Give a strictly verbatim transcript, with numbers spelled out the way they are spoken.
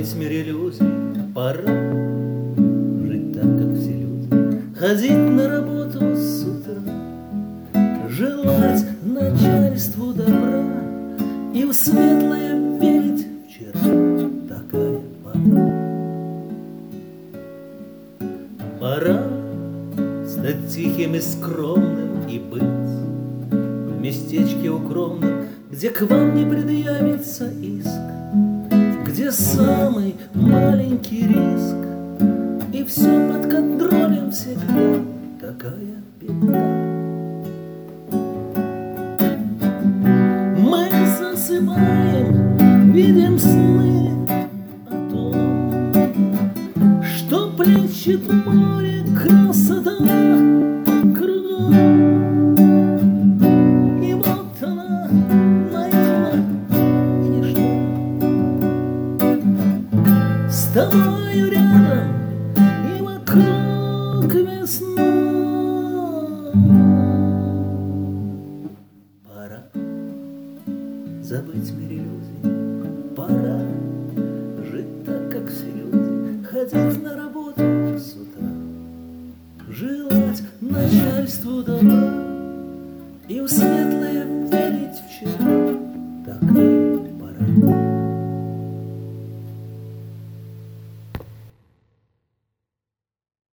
Забыть в мире иллюзий, пора жить так, как все люди. Ходить на работу с утра, желать начальству добра и в светлое верить вчера. Такая пора. Пора стать тихим и скромным и быть в местечке укромном, где к вам не предъявится иск, где самый маленький риск, и все под контролем всегда. Такая беда. Мы засыпаем, видим сны о том, что плещет море, красота кругом. И вот она, наивна и нежна, с тобою рядом и вокруг весна. Пора забыть в мире иллюзий, пора жить так, как все люди, ходить на работу с утра, желать начальству добра и в светлое